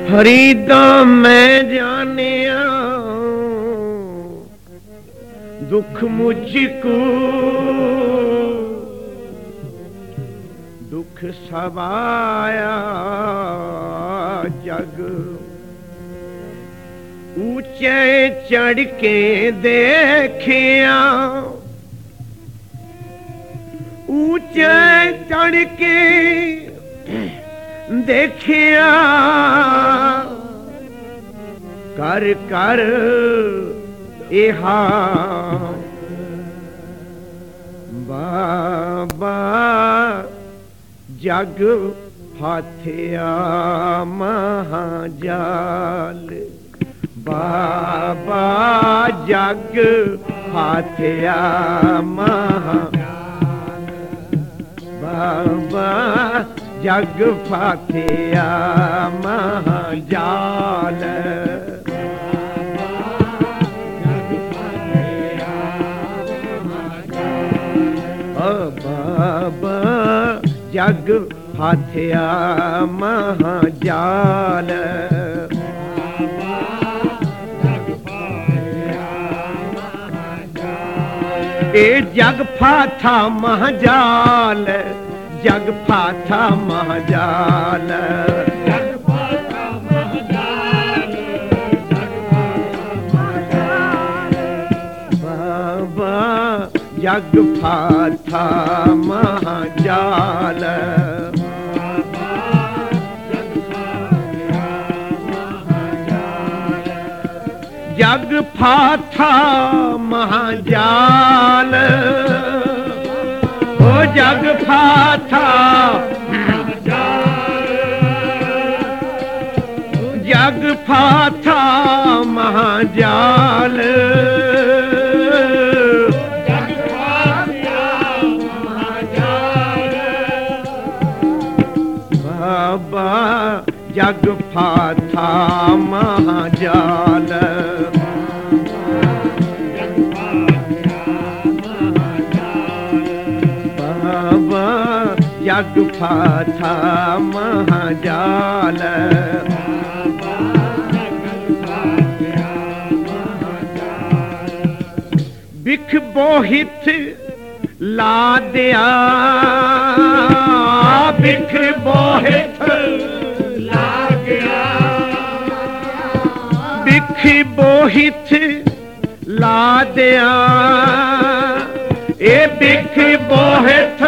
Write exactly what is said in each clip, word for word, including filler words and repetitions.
हरि दा मैं जानिया दुख मुझको दुख सवाया जग ऊंचे चढ़ के देखिया ऊंचे चढ़ के देखिया कर कर इहा बाबा जग फाथिया महाजाल बाबा जग फाथिया महाजाल बाबा जग फाथिया महाजाल बाबा जग फाथिया महाजाल ए जग फाथा महाजाल जग फाथा महाजाल जग फाथा महाजाल बाबा जग फाथा महाजाल जग फाथा महाजाल ओ जग फाथा जग फाथा महाजाल जग फाथा महाजाल बाबा जग फाथा महाजाल जग फाथा महाजाल बिख बोहित ला दिया बिख बोहित ला गया बिख बोहित ला दिया ए बिख बोहित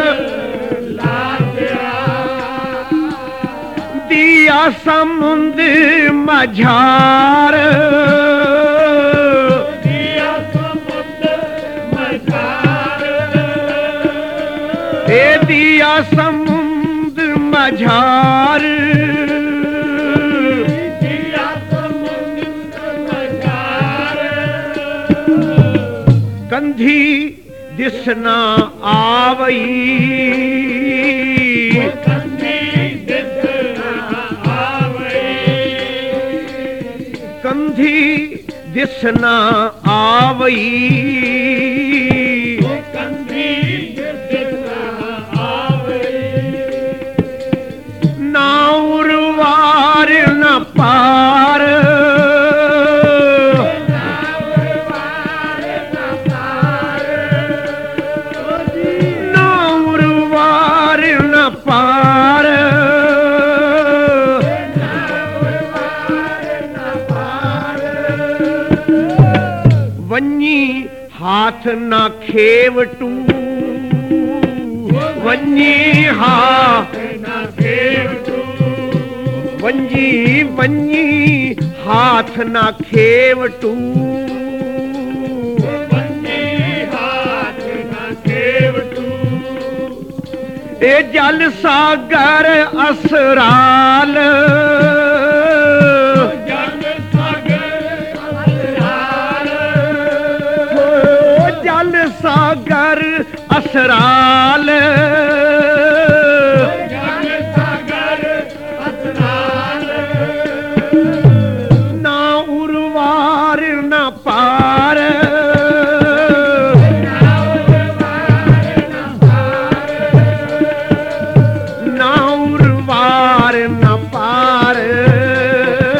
दिया समुंद मझार दिया समुंद मझार ए दिया समुंद मझार दिया समुंद मझार कंधी दिसना आवई कंधी दिसना आवई कंधी दिसना आवई ना उरवार न पार ना उरवार न पार ना उरवार न पार वन्नी हाथ ना खेवटू वन्नी हाथ ना खेवटू वंजी वन्नी हाथ ना खेवटू वन्नी हाथ ना खेवटू ए जल सागर असराल सागर असराल सागर असराल ना उरवार न पार ना उरवार न पार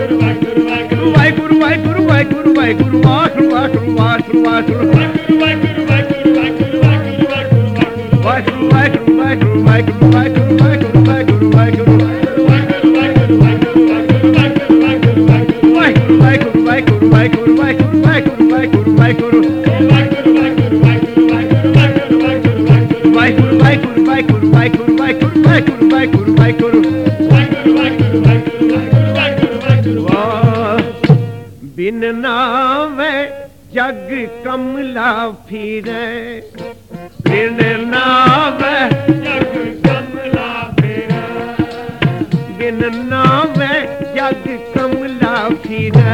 ਵਾਹਿਗੁਰੂ ਵਾਹਿਗੁਰੂ ਵਾਹਿਗੁਰੂ ਵਾਹਿਗੁਰੂ ਵਾਹਿਗੁਰੂ ਵਾਹਿਗੁਰੂ ਵਾਹਿਗੁਰੂ ਵਾਹਿਗੁਰੂ ਵਾਹਿਗੁਰੂ ਵਾਹਿਗੁਰੂ ਵਾਹਿਗੁਰੂ ਵਾਹਿਗੁਰੂ ਵਾਹਿਗੁਰੂ ਵਾਹਿਗੁਰੂ ਵਾਹਿਗੁਰੂ ਵਾਹਿਗੁਰੂ ਵਾਹਿਗੁਰੂ ਵਾਹਿਗੁਰੂ ਵਾਹਿਗੁਰੂ ਬਿਨ ਨਾਮੈ ਜਗ ਕਮਲਾ ਫਿਰੈ ਬਿਨ ਨਾਮੈ ਜਗ ਕਮਲਾ ਫਿਰੈ ਬਿਨ ਨਾਮੈ ਜਗ ਕਮਲਾ ਫਿਰੈ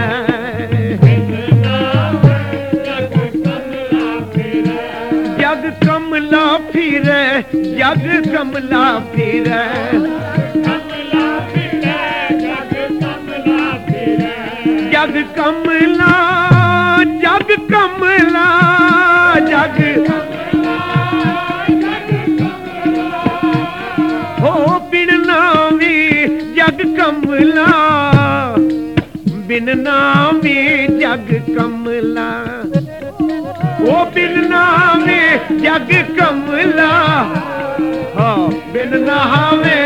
ਜਗ ਕਮਲਾ ਫਿਰੈ ਜਗ ਕਮਲਾ ਫਿਰੈ ਜਗ ਕਮਲਾ ਜਗ ਕਮਲਾ ਜਗ ਹੋ ਬਿਨ ਨਾਮੀ ਜਗ ਕਮਲਾ ਬਿਨ ਨਾਮੀ ਜਗ ਕਮਲਾ ਉਹ ਬਿਨ ਨਾਮੇ ਜਗ ਕਮਲਾ ਹਾਂ ਬਿਨ ਨਾਮੇ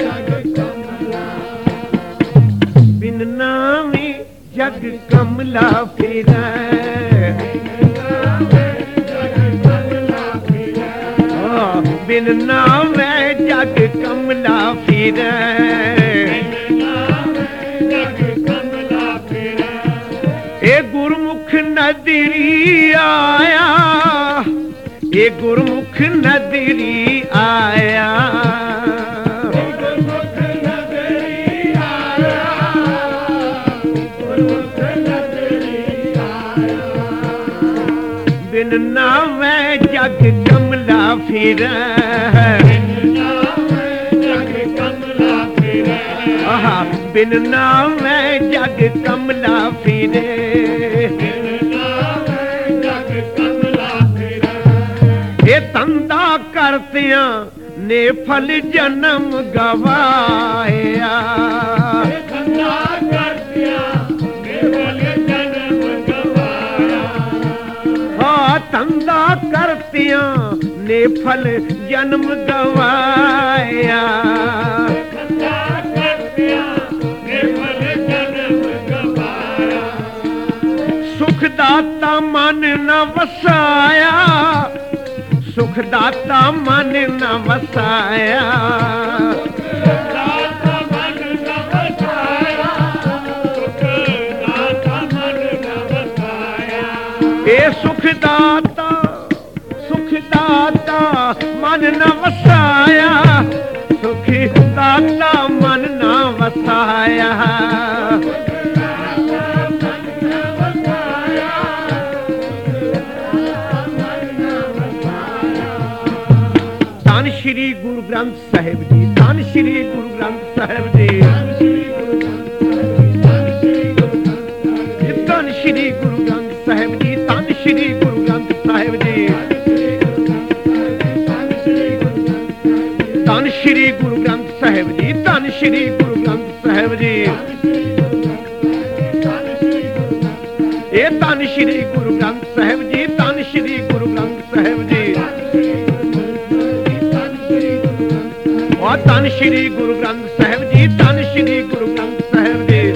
ਬਿਨ ਨਾਮੇ ਜਗ ਕਮਲਾ ਫਿਰੈ ਹਾਂ ਬਿਨ ਨਾਮੇ ਜਗ ਕਮਲਾ ਫਿਰੈ ਇਹ ਗੁਰਮੁਖ ਨਦਰੀ ਆਇਆ ਇਹ ਗੁਰਮੁਖ ਨਦਰੀ ਆਇਆ ਗੁਰਮੁਖ ਨਦਰੀ ਆਇਆ ਗੁਰਮੁਖ ਨਦਰੀ ਆਇਆ ਬਿਨ ਨਾਮੈ ਜਗ ਕਮਲਾ ਫਿਰੈ ਬਿਨ ਨਾਮੈ ਜਗ ਕਮਲਾ ਫਿਰੈ ਆਹਾ ਬਿਨ ਨਾਮੈ ਜਗ ਕਮਲਾ ਫਿਰੈ ਇਹ ਤੰਦਾ ਕਰਤਿਆਂ ਨੇ ਫਲ ਜਨਮ ਗਵਾਇਆ ਤੰਦਾ ਕਰਤਿਆਂ ਨੇ ਫਲ ਜਨਮ ਗਵਾਇਆ ਹਾਂ ਤੰਦਾ ਕਰਤਿਆਂ ਨੇ ਫਲ ਜਨਮ ਗਵਾਇਆ ਤੰਦਾ ਕਰਤਿਆਂ ਨੇ ਫਲ ਜਨਮ ਗਵਾਇਆ ਸੁਖ ਦਾਤਾ ਮਨ ਨਾ ਵਸਾਇਆ ਸੁਖ ਦਾਤਾ ਮਨ ਨਾ ਵਸਾਇਆ ਦਾਤਾ ਮਨ ਨਾ ਵਸਾਇਆ ਸੁਖ ਦਾਤਾ ਮਨ ਨਾ ਵਸਾਇਆ ਇਹ ਸੁਖ ਦਾਤਾ ਸੁਖ ਦਾਤਾ ਮਨ ਨਾ ਵਸਾਇਆ ਸੁਖ ਦਾਤਾ ਮਨ ਨਾ ਵਸਾਇਆ ਧੰਨ ਸ਼੍ਰੀ ਗੁਰੂ ਗ੍ਰੰਥ ਸਾਹਿਬ ਜੀ ਧੰਨ ਸ਼੍ਰੀ ਗੁਰੂ ਗ੍ਰੰਥ ਸਾਹਿਬ ਜੀ ਧੰਨ ਸ਼੍ਰੀ ਗੁਰੂ ਗ੍ਰੰਥ ਸਾਹਿਬ ਜੀ ਧੰਨ ਸ਼੍ਰੀ ਗੁਰੂ ਗ੍ਰੰਥ ਸਾਹਿਬ ਜੀ ਧੰਨ ਸ਼੍ਰੀ ਗੁਰੂ ਗ੍ਰੰਥ ਸਾਹਿਬ ਜੀ ਧੰਨ ਸ਼੍ਰੀ ਗੁਰੂ ਗ੍ਰੰਥ ਸਾਹਿਬ ਜੀ ਇਹ ਧੰਨ ਸ਼੍ਰੀ ਗੁਰੂ ਗ੍ਰੰਥ ਸਾਹਿਬ ਜੀ ਧੰਨ ਸ਼੍ਰੀ ਗੁਰੂ ਗ੍ਰੰਥ ਸਾਹਿਬ ਜੀ ਧੰਨ ਸ਼੍ਰੀ ਗੁਰੂ ਗ੍ਰੰਥ ਸਾਹਿਬ ਜੀ ਧੰਨ ਸ਼੍ਰੀ ਗੁਰੂ ਗ੍ਰੰਥ ਸਾਹਿਬ ਜੀ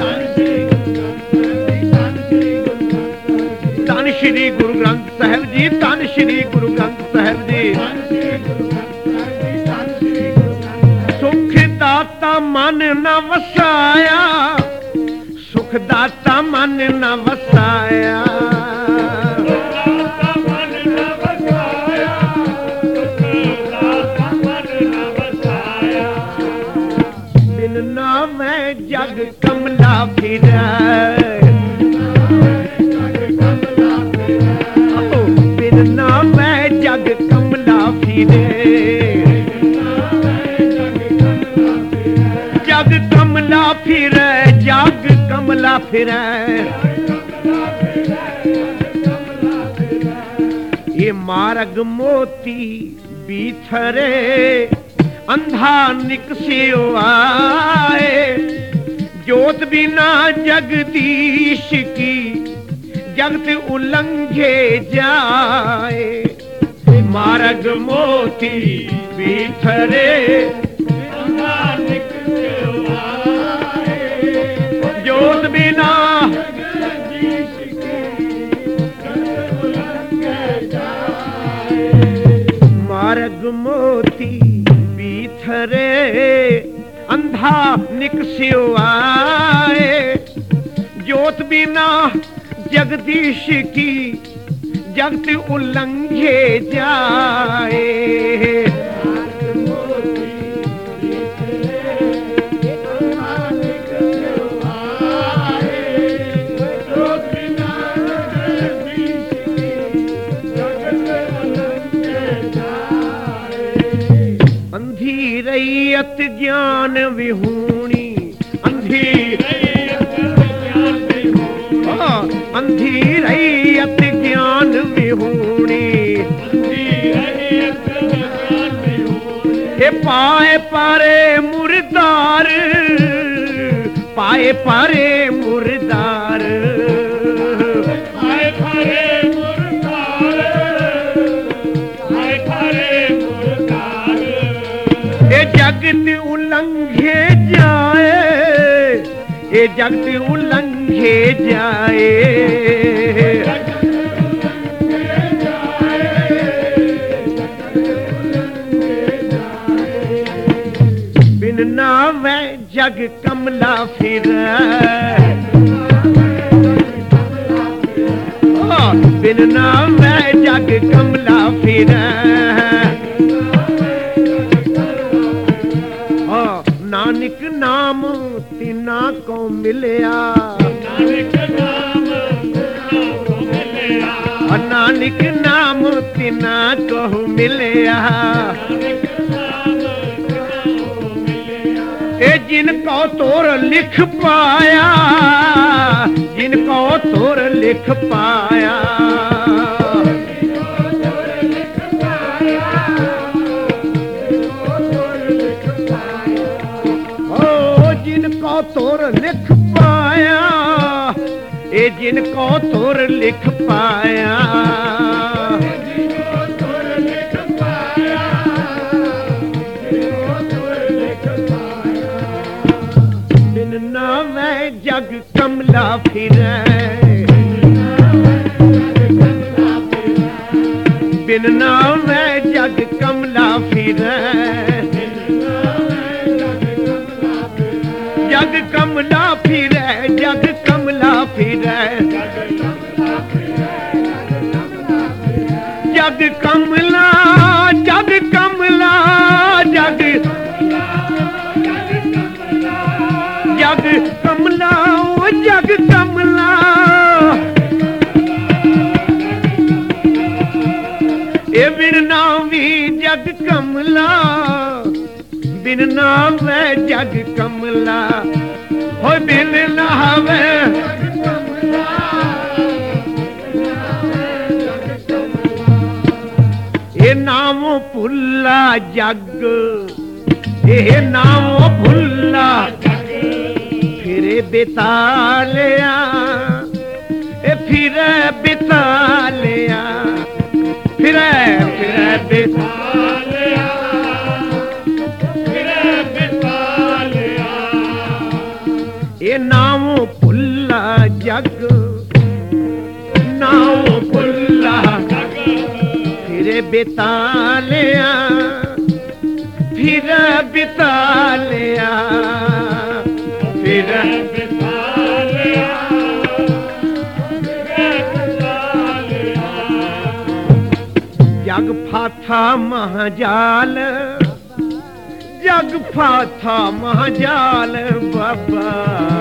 ਧੰਨ ਸ਼੍ਰੀ ਗੁਰੂ ਗ੍ਰੰਥ ਸਾਹਿਬ ਜੀ ਧੰਨ ਸ਼੍ਰੀ ਗੁਰੂ ਗ੍ਰੰਥ ਸਾਹਿਬ ਜੀ ਸੁਖ ਦਾਤਾ ਮਨ ਨਾ ਵਸਾਇਆ ਸੁਖ ਦਾਤਾ ਮਨ ਨਾ ਵਸਾਇਆ ਨਾਮੈ ਜਗ ਕਮਲਾ ਫਿਰੈ ਬਿਨ ਨਾਮੈ ਜਗ ਕਮਲਾ ਫਿਰੈ ਜਗ ਕਮਲਾ ਫਿਰੈ ਜਗ ਕਮਲਾ ਫਿਰੈ ਇਹ ਮਾਰਗ ਮੋਤੀ ਬੀਥਰੇ ਅੰਧਾ ਨਿਕਸਿਓ ਆਏ ਜੋਤ ਬਿਨਾ ਜਗਦੀਸ਼ ਕੀ ਜਗਤ ਉਲੰਘੇ ਜਾਏ मार्ग मोती बिथरे जोत बिना मार्ग मोती बिथरे अंधा निकस्यो आए जोत बिना जगदीश की जगत उल्लंघे जाए अंधी रैयत ज्ञान विहूणी अंधी अंधी रैयत ज्ञान विहूणी ए पाए पारे मुर्दार पाए पारे मुर्दार पाए पारे मुर्दार पाए पारे मुर्दार ए जगत उल्लंघे जाए ए जगत उल्लंघे जाए बिन नावे जग कमला फिर बिन नावे जग कमला फिर नानक नाम तिना को मिलया नानक नाम नानक नाम तिना को मिलया ए जिनको तोर लिख पाया जिनको तोर लिख पाया जिनको तोर लिख पाया ए जिनको तोर लिख पाया बिन नावे जग कमला फिरे बिन नावे जग कमला फिरे जग कमला फिरे जग कमला फिरे जग कमला जग कमला जग जग कमला जग कमला ए बिन नावी जग कमला बिन नावे जग कमला हो बिन नावे ए नाम भुल्ला जग ए नाम भुल्ला फिरे बिता लिया ए फिरे बिता लिया फिरे फिरे बिता लिया ये नाम भुल्ला जग नाम भुल्ला फिर बिता लिया फिर बिता लिया फिर बिता लिया जग फाथा महाजाल जग फाथा महाजाल बाबा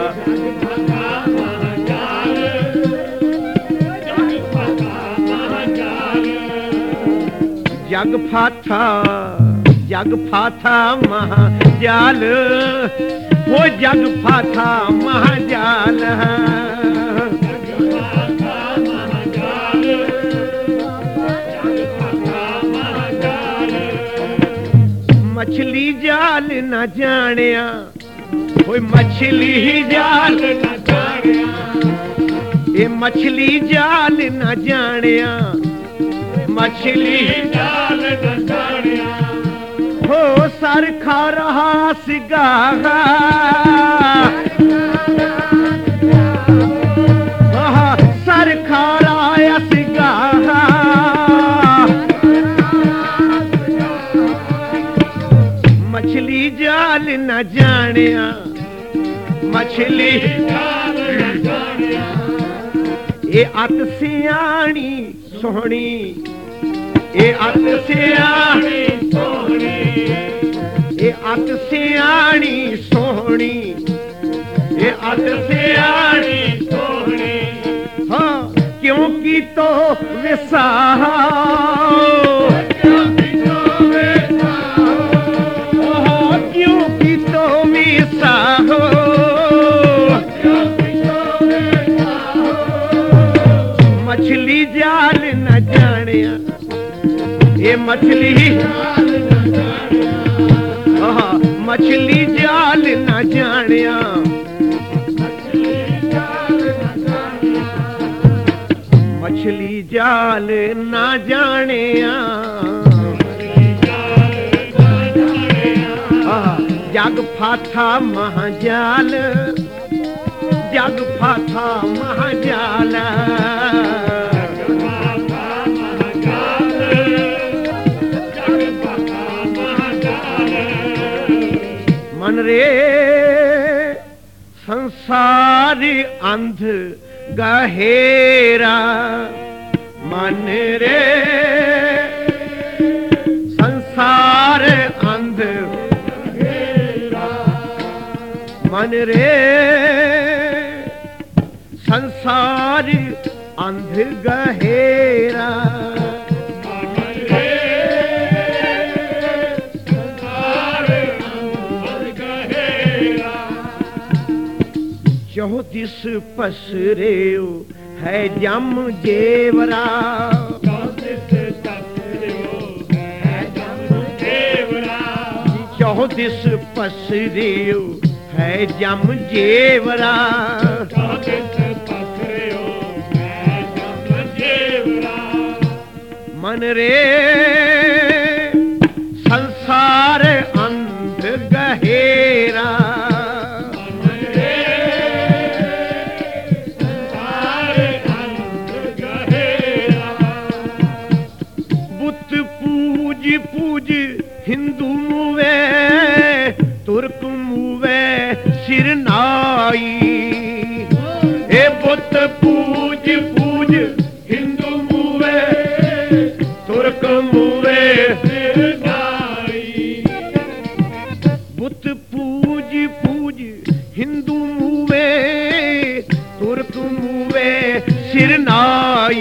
जग फाथा जग फाथा महाजाल वो जग फाथा महाजाल मछली जाल न जानिया कोई मछली ही जाल न जानिया ये मछली जाल न जानिया मछली जाल न जानिया हो सर खा रहा सिगाहा सर खा रहा सिगाहा मछली जाल न जानिया मछली जाल न जानिया ये अत सियाणी सोहनी ये अत सियाणी सोहनी ये अत सियाणी सोहनी ये अत सियाणी सोहनी हाँ क्योंकि तो विसाहा क्योंकि तो विसाहो मछली जाल न जानिया ये मछली जाल न जानिया मछली जाल न जानिया मछली जाल न जानिया जग फाथा महाजाल जग फाथा महाजाल मन रे संसार अंध गहेरा मन रे संसार अंध मन रे संसार अंध गहेरा चौदिस पसरे है जम जेवरा चौदिस पसरे है जम जेवरा मन रे संसार अंध गहेरा बुत पूज पूज हिंदू मुवे तुर्क मुवे सिरनाई ए बुत पूज पूज हिंदू मुवे तुर्क मुवे सिरनाई बुत पूज पूज हिंदू मुवे तुर्क मुवे सिरनाई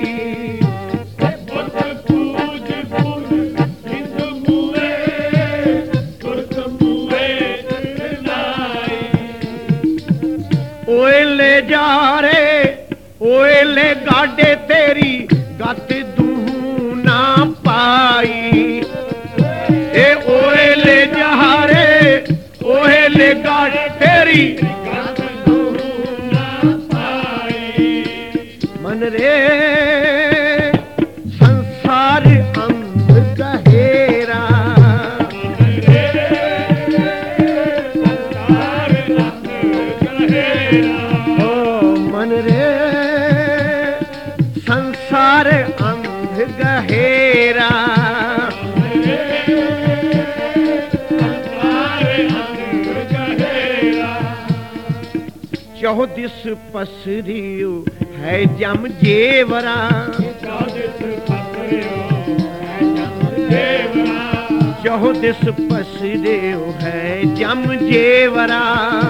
जा रे ओए ले गाडे तेरी गत दूं ना पाई ए ओए ले जा रे ओए ले गाडे तेरी गत दूं ना पाई मन रे संसार अंध गहेरा संसार अंध गहेरा चौदिस पसरियो है जम जेवरा चौदिस पसरियो है जम जेवरा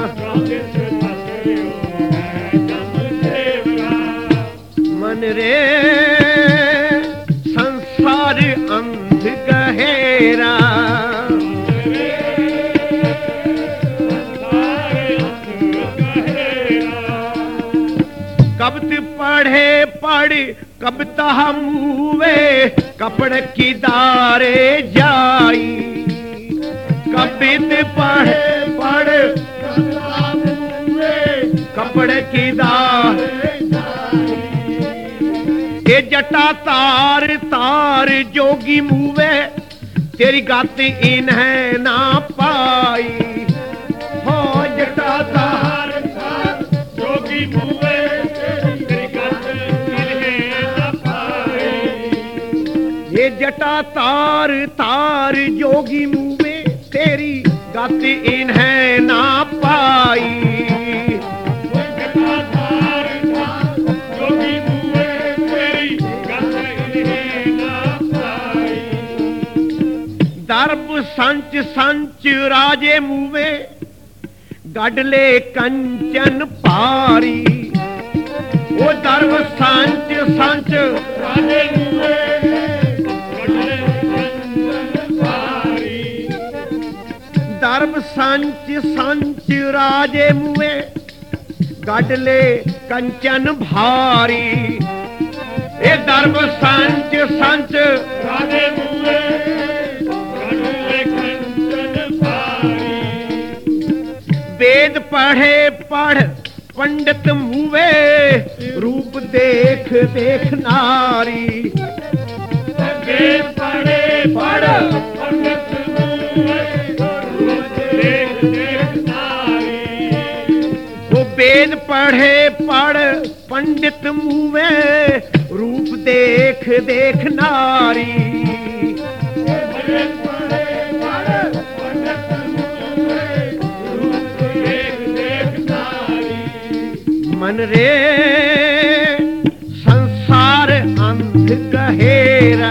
मन रे संसार अंध गहेरा कब्त पढ़े पढ़ कबता मुवे कपड़ की दारे जाई कबित पढ़े पढ़ कपड़ की दारे ये जटा तार तार तार जोगी मूवे तेरी गत इन्हें ना पाई। हो जटा तार जोगी मूवे तेरी गत इन्हें ना पाई। ये जटा तार तार जोगी मूवे तेरी गत इन्हें ना पाई। दर्ब संच संच राजे मूवे गडले कंचन पारी। वो दर्ब संच संच राजे मूवे गडले कंचन पारी। दर्ब संच संच राजे मूवे गडले कंचन भारी। ये दर्ब संच संच राजे मूवे वेद पढ़े पढ़ पंडित मूवे रूप देख देख नारी। वेद पढ़े पढ़ पंडित मूवे रूप देख देख नारी। वो वेद पढ़े पढ़ पंडित मूवे रूप देख देख नारी। मन रे संसार अंध गहेरा।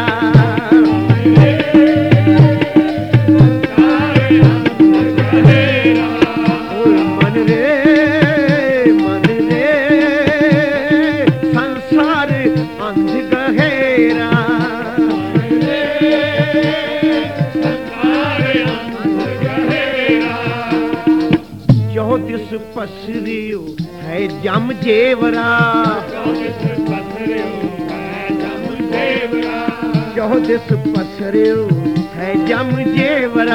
मन रे मन रे संसार अंध गहेरा। चौदिस पसरियो है जम जेवरा। चौदिस पसरियो है जम जेवरा।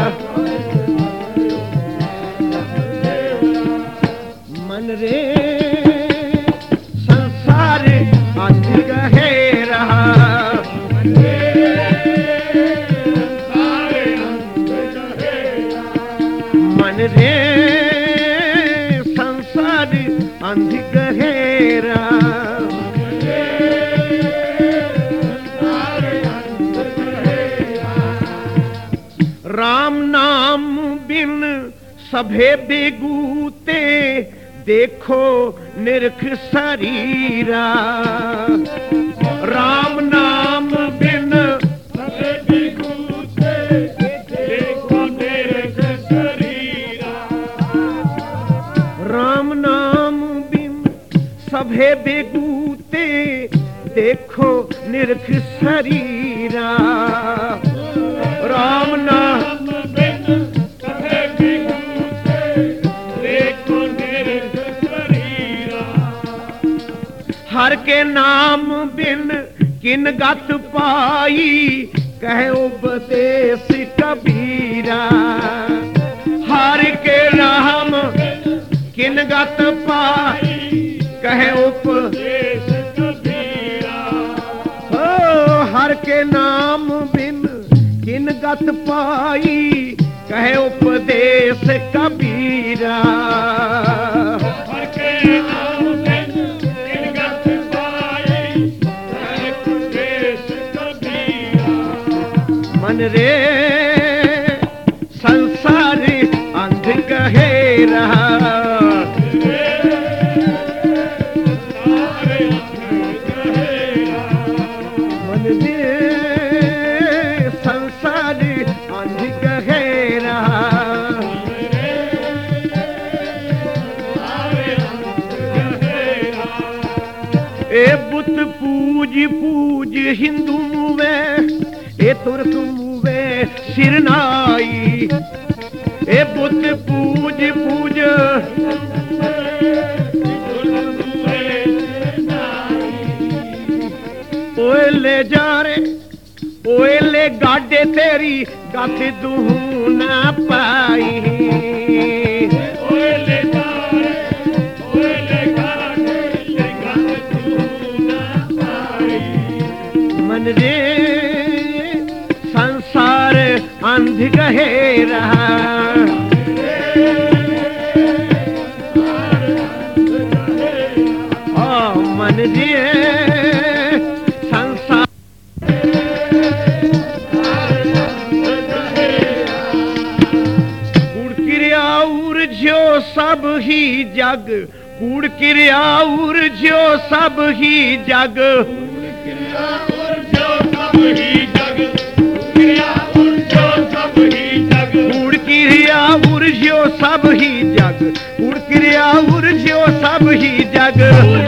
मन रे संसार अंध गहेरा। मन रे अंध गहेरा। राम नाम बिन सभे बेगूते देखो निरख शरीरा। राम नाम बिन सभे बेगूते देखो निरख शरीरा। राम नाम बिन सभे बेगूते देखो निरख शरीरा। राम नाम बिन सभे बेगूते देखो निरख शरीरा। हर के नाम बिन किन गत पाई कहे उपदेश कबीरा। हर के नाम किन गत पाई कहे उपदेश कबीरा। हो हर के नाम बिन किन गत पाई कहे उपदेश कबीरा। हर के नाम बिन किन गत पाई कहे उपदेश कबीरा। मन रे संसार अंध गहेरा। मन रे संसार अंध गहेरा। ए बुत पूज पूज हिंदू मुवे ए तुर्क मुवे सिरनाई। ए बुत पूज पूज ओए ले जा रे ओए ले गाडे तेरी गत दूं ना पाई। ओए ले जा रे ओए ले गाडे तेरी गत दूं ना पाई। मन रे संसार अंध गहेरा, ओ मन रे संसार कूड़ क्रिया उर्ज्यो सब ही जग, कूड़ क्रिया उर्ज्यो सब ही जग, कूड़ क्रिया उर्ज्यो सब ही जग, कूड़ क्रिया उर्ज्यो सब ही जग,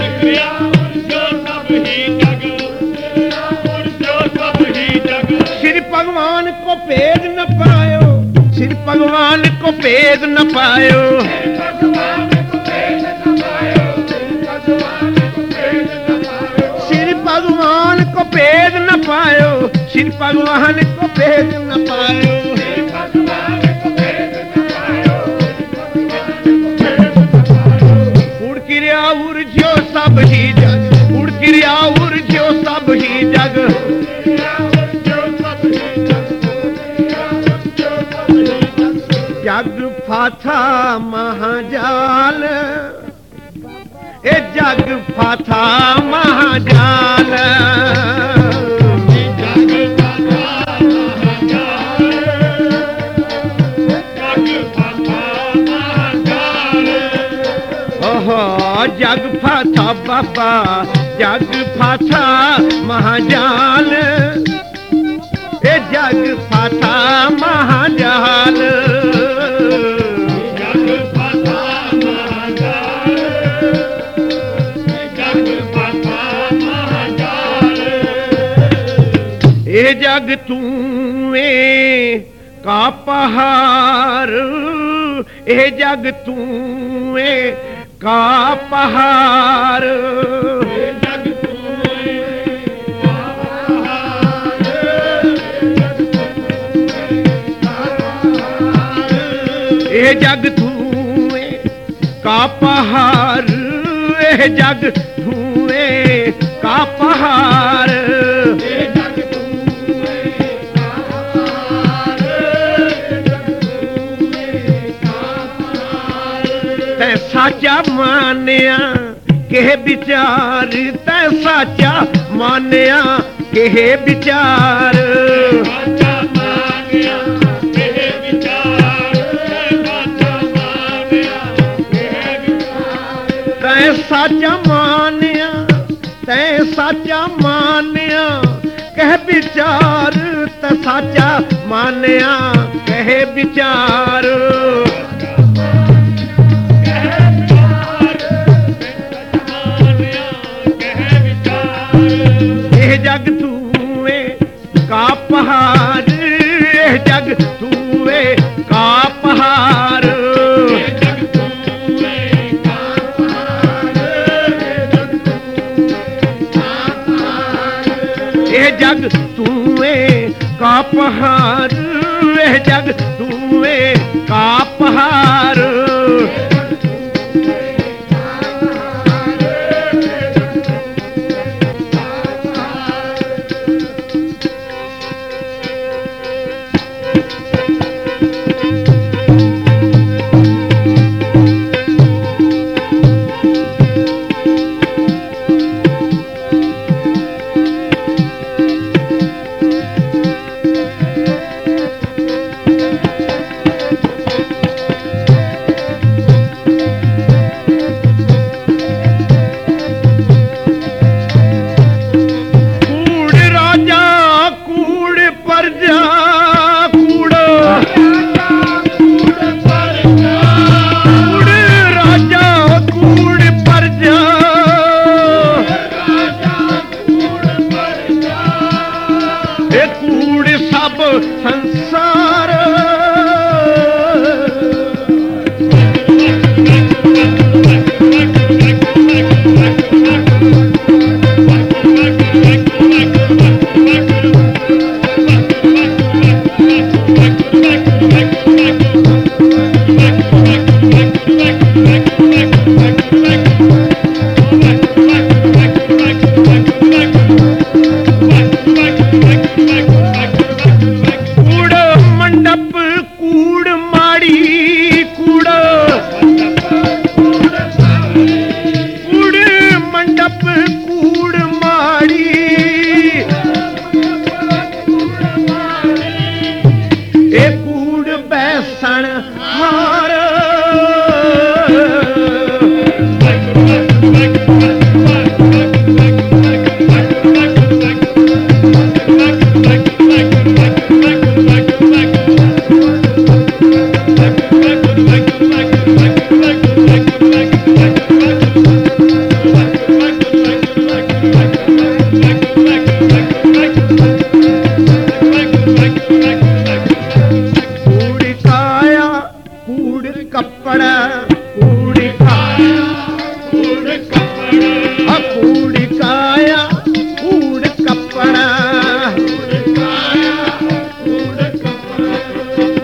श्री भगवान को भेद न पायो, श्री भगवान को भेद न पायो, श्री भगवान को भेद न पायो, श्री भगवान को भेद न पायो, कूड़ क्रिया उर्ज्यो सब ही जग, कूड़ क्रिया उर्ज्यो सब ही जग, जग फाथा महाजाल, ए जग फाथा महाजाल, ओहो जग फाथा बाबा, जग फाथा महाजाल, ए जग फाथा महाजाल, ए जग तूए का पहाड़, ए जग तूए का पहाड़, ए जग धुए का पहाड़, ए जग धुए का पहाड़, तै साचा मानिया के विचार, तै साचा मानिया के विचार, तै साचा मानिया, तै साचा मानिया कह विचार, तै साचा मानिया कह विचार, ए जग तूए का पहाड़, ए जग तूए का पहाड़, ए जग तूए का पहाड़, ए जग तूए का पहाड़,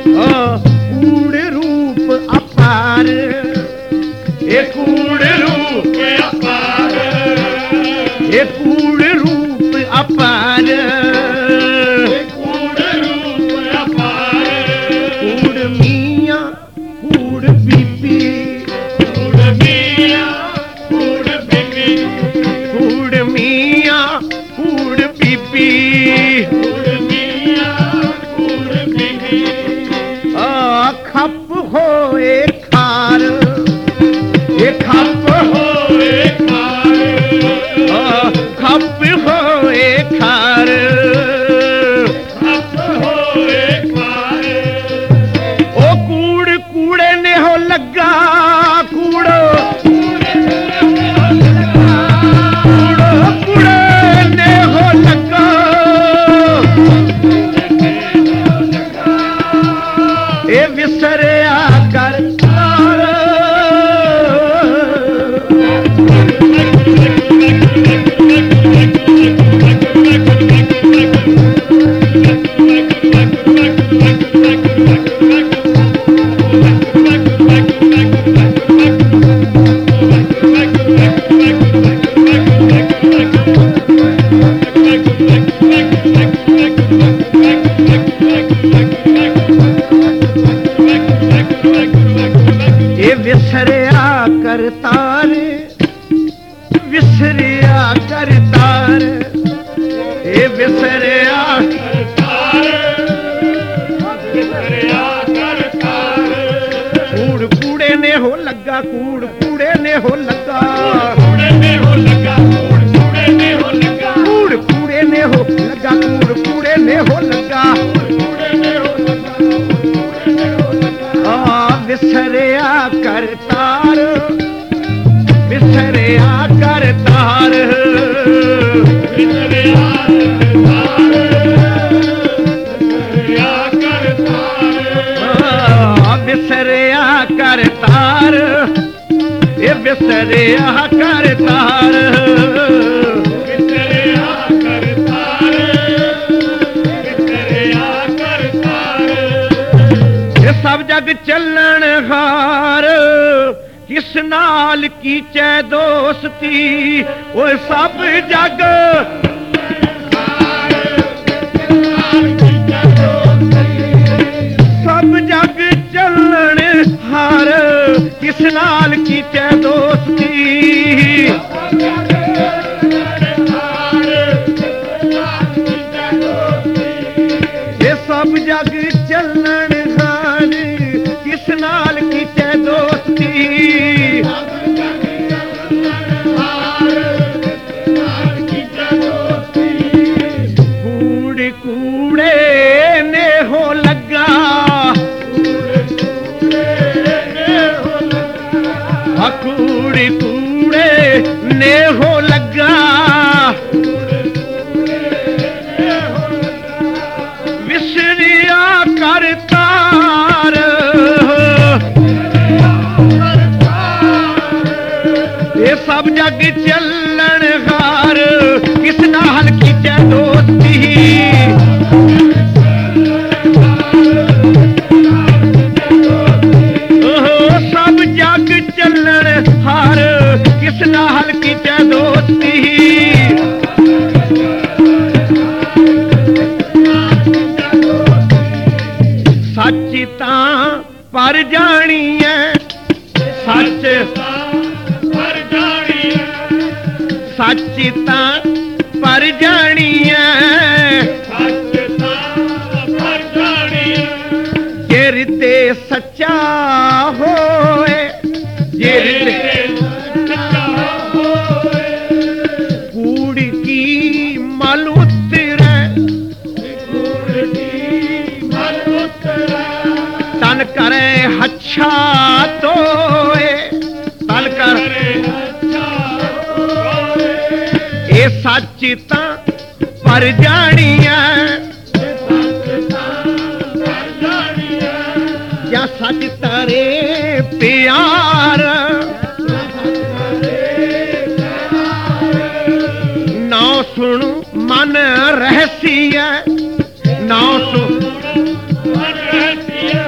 कूड़ रूप अपार ये कूड़ रूप अपार ये कूड़ रूप अपार कूड़ रूप अपार कूड़ मियाँ कूड़ बीबी कूड़ मियाँ कूड़ बीबी कूड़ मियाँ कूड़ बीबी कूड़ मियाँ कूड़ बीबी खप होए खार ये खप होए खार खप होए खार खप होए खार ओ कूड़ कूड़े ने हो लगा कूड़ो कूड़ो कूड़े ने हो लगा ए विसरिया कर तार ए विसरिया कर तार विसरिया कर तार ए विसरिया कूड़ कूड़े ने हो लगा कूड़ कूड़े ने हो लगा कूड़ कूड़े ने हो लगा कूड़ कूड़े ने हो लगा आ विसरिया कर तार विसरिया कर तार विसरिया कर तार ये विसरिया कर तार ये सब जग चलन हार किस नाल कीचे दोस्ती वो सब जग सब जग चलन हार किस नाल कीचे दोस्ती ये सब जग चलन हार किस नाल कीचे दोस्ती कूड़ कूड़े ने हो लगा कूड़ कूड़े ने हो लगा विसरिया कर तार ये सब जग चलन हार किस नाल कीचे दोस्ती सब जग चलन हार किस नाल कीचे दोस्ती सच तां पर जानी है सच सच तां पर जानी है जे रिते सच्चा होए जे रिते कूड़ की मल उतरे तन करे अच्छा तोए तन करे ये सच तां पर जानी है या सच तारे प्यार ना सुन मन रहसी है ना सुन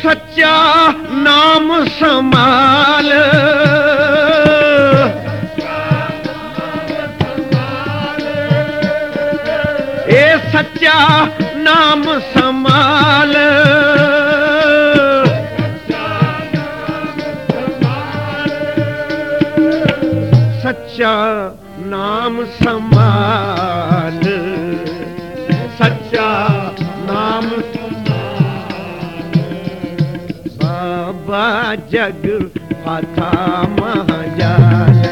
सच्चा नाम संभाल, ए सच्चा नाम संभाल, सच्चा नाम संभाल, सच्चा नाम संभाल। बाबा जग फाथा महाजाल,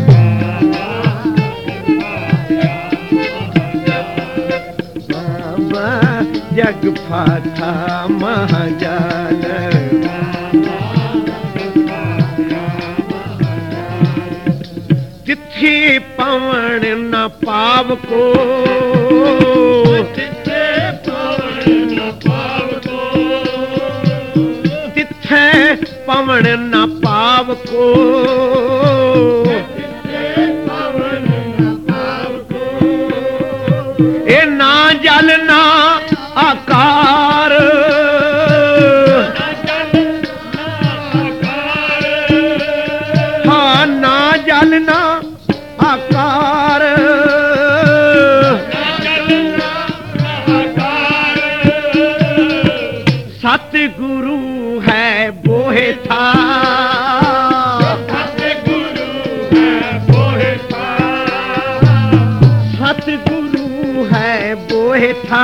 बाबा जग फाथा महाजाल, तिथि पवन न पाव को, तिथे पवन न पाव को, तिथे पवन न पाव को, तिथे पवन न पाव को, ए ना जल ना आकार, ना जल ना आकार, हाँ ना जल ना आकार, ना जल ना आकार, सतगुरु है बोहे था, सतगुरु है बोहे था, सतगुरु है बोहे था,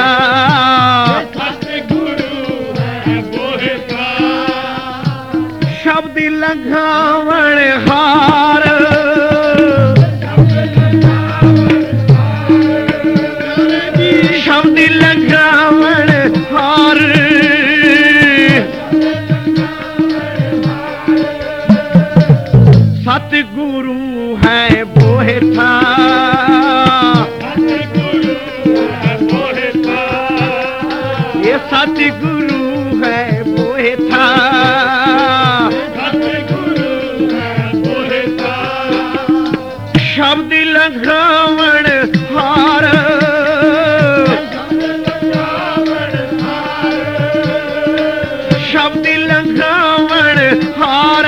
सतगुरु है बोहे था, शब्द लंघावण हार, शब्द लंघावण हार, सतगुरु है बोहे था, सतगुरु है बोहे था, ये सतगुरु है बोहे था, सतगुरु है बोहे था, शब्द लंघावण हार, शब्द लंघावण हार,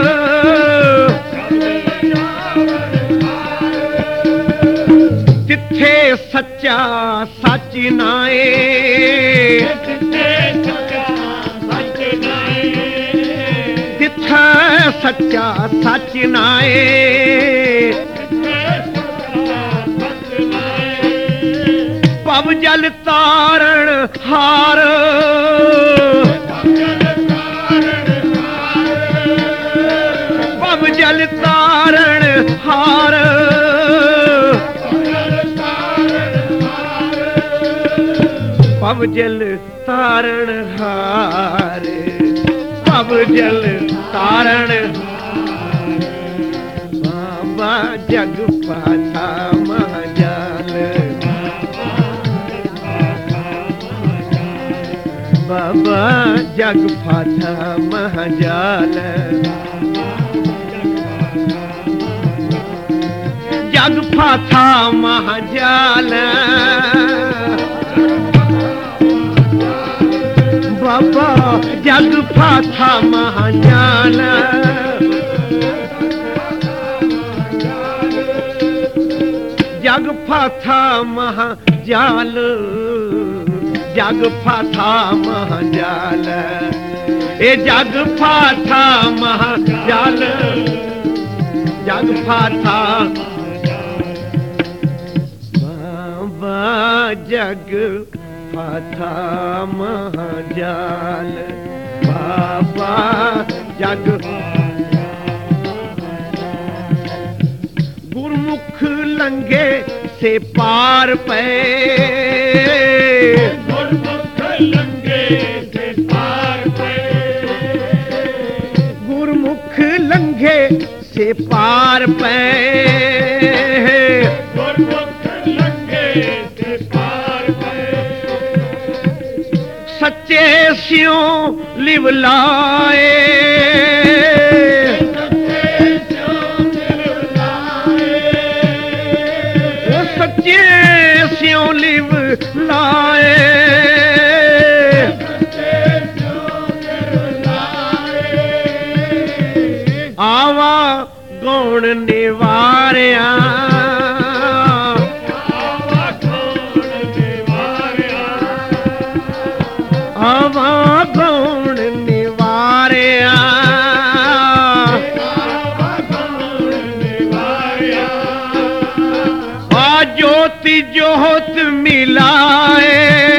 तिथे सच्चा सच नाए, तिथे सच्चा सच नाए, तिथे सच्चा सच नाए, तिथे सच्चा सच नाए, पव जल तारण हार, पव जल तारण हार, पव जल तारण हार, पव जल तारण हार, बाबा जग पाथा महाजाल, बाबा जग पाथा महाजाल, जग पाथा महाजाल, बाबा जग पाथा महाजाल, जग पाथा महाजाल, जग पाथा महाजाल, ए जग पाथा महाजाल, जग पाथा बाबा जग पाथा महाजाल, बाबा जग गुरमुख लंघे से पार पे, गुरमुख लंघे से पार पे, गुरमुख लंघे से पार पे, गुरमुख लंघे से पार पे, सच्चे सियों लिव लाए, सच्चे सियों लिव लाए, कौन निवारिया आवा कौन निवारिया आवा कौन निवारिया आवा कौन निवारिया आ ज्योति जोत मिलाए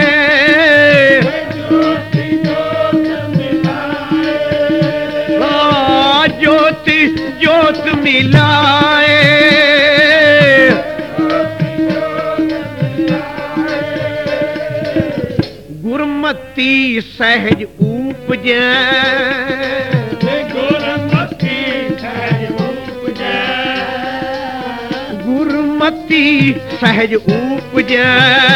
ज्योति ज्योत मिलाए आ ज्योति जोत मिलाए गुरमती सहज उपजै गुरमती सहज उपजै गुरमती सहज उपजै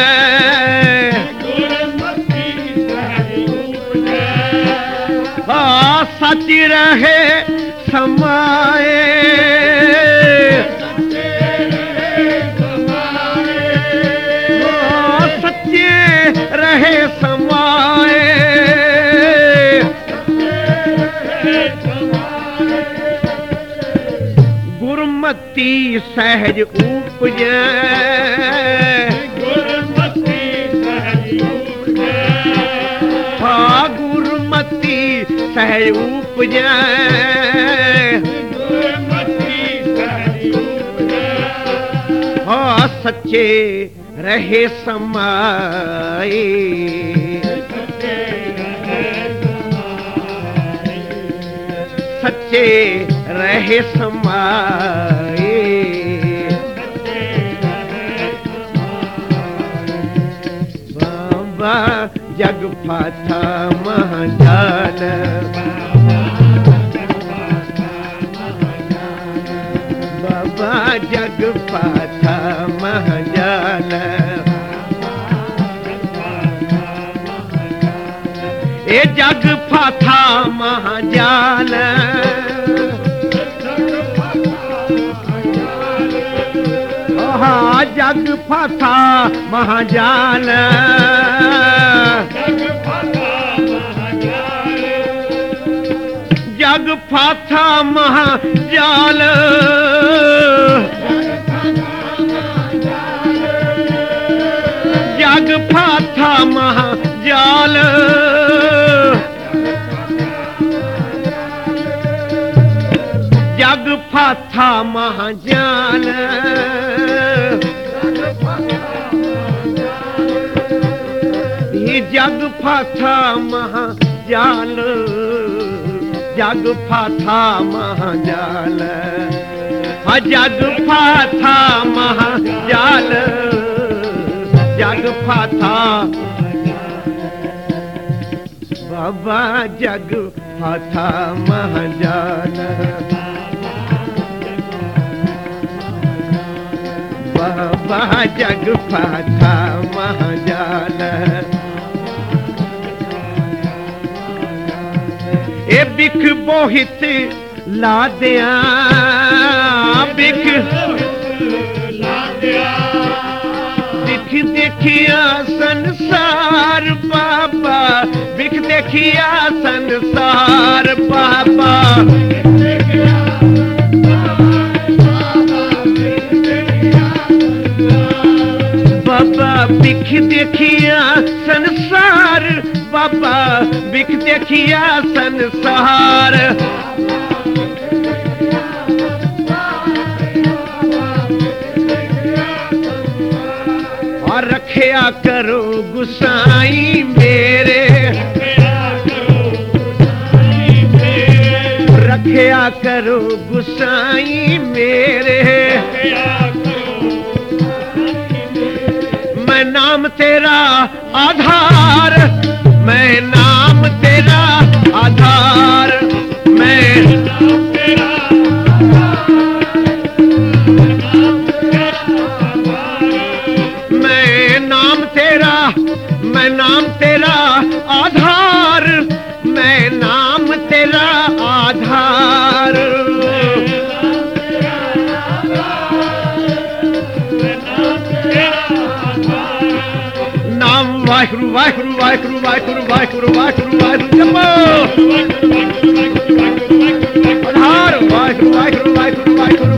गुरमती सहज उपजै आ सच रहे समाए आ सच्चे रहे समाए गुरमती सहज उपजै गुरमती सहज उपजै आ गुरमती सहज उपजै गुरमती सहज उपजै आ सच्चे रहे समाए सच्चे रहे समाए बाबा जग फाथा महाजाल बाबा जग फाथा महाजाल ए जग फाथा महाजाल हा जग फाथा महाजाल जग फाथा महाजाल जग फाथा महाजाल जग फाथा महाजाल ये जग फाथा महाजाल जग फाथा महाजाल हा जग फाथा महाजाल जग फाथा बाबा जग फाथा महाजाल बाबा जग फाथा महाजाल ए बिख बोहित ला दिया बिख बिख देखिया संसार बाबा बिख देखिया संसार बाबा बाबा बिख देखिया संसार बाबा बिख देखिया संसार और रखया करो गुसाई मेरे रखया करो गुसाई मेरे मैं नाम तेरा आधार मैं नाम तेरा आधार मैं नाम तेरा मैं नाम तेरा मैं नाम तेरा आधार मैं नाम तेरा आधार नाम वाहिगुरु वाहिगुरु वाहिगुरु वाहिगुरु वाहिगुरु वाहिगुरु वाहिगुरु जपो आधार वाहिगुरु वाहिगुरु वाहिगुरु वाहिगुरु